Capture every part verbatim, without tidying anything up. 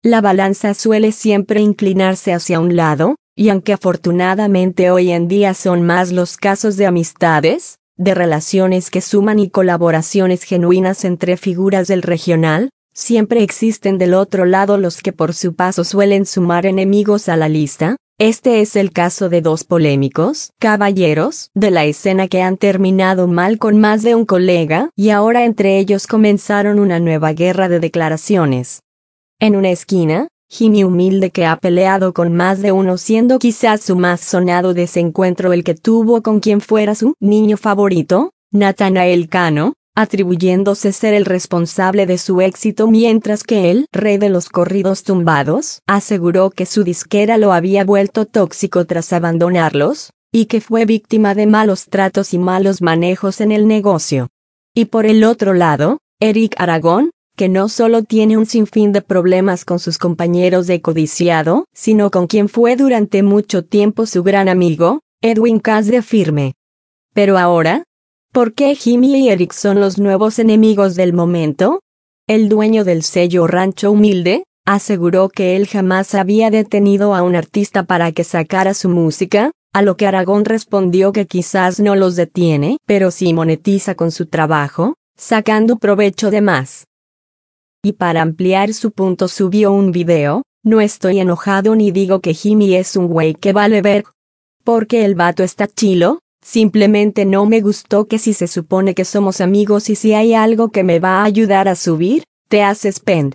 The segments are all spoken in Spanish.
La balanza suele siempre inclinarse hacia un lado, y aunque afortunadamente hoy en día son más los casos de amistades, de relaciones que suman y colaboraciones genuinas entre figuras del regional, siempre existen del otro lado los que por su paso suelen sumar enemigos a la lista. Este es el caso de dos polémicos caballeros de la escena que han terminado mal con más de un colega y ahora entre ellos comenzaron una nueva guerra de declaraciones. En una esquina, Jimmy Humilde, que ha peleado con más de uno, siendo quizás su más sonado desencuentro el que tuvo con quien fuera su niño favorito, Natanael Cano, atribuyéndose ser el responsable de su éxito, mientras que el rey de los corridos tumbados aseguró que su disquera lo había vuelto tóxico tras abandonarlos, y que fue víctima de malos tratos y malos manejos en el negocio. Y por el otro lado, Eric Aragón, que no solo tiene un sinfín de problemas con sus compañeros de codiciado, sino con quien fue durante mucho tiempo su gran amigo, Edwin Cass de Firme. Pero ahora, ¿por qué Jimmy y Eric son los nuevos enemigos del momento? El dueño del sello Rancho Humilde aseguró que él jamás había detenido a un artista para que sacara su música, a lo que Aragón respondió que quizás no los detiene, pero sí monetiza con su trabajo, sacando provecho de más. Y para ampliar su punto subió un video: no estoy enojado ni digo que Jimmy es un güey que vale ver, porque el vato está chilo. Simplemente no me gustó que si se supone que somos amigos y si hay algo que me va a ayudar a subir, te haces pend.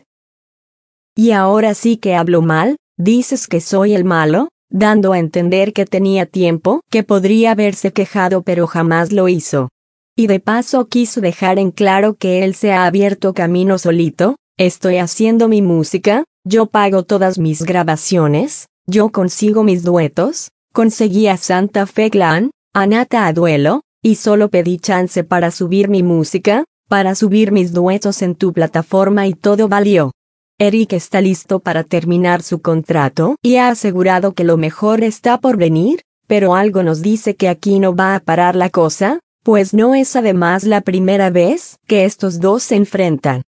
Y ahora sí que hablo mal, dices que soy el malo, dando a entender que tenía tiempo, que podría haberse quejado pero jamás lo hizo. Y de paso quiso dejar en claro que él se ha abierto camino solito. Estoy haciendo mi música, yo pago todas mis grabaciones, yo consigo mis duetos, conseguí a Santa Fe Clan, a Nata a Duelo, y solo pedí chance para subir mi música, para subir mis duetos en tu plataforma y todo valió. Eric está listo para terminar su contrato y ha asegurado que lo mejor está por venir, pero algo nos dice que aquí no va a parar la cosa, pues no es además la primera vez que estos dos se enfrentan.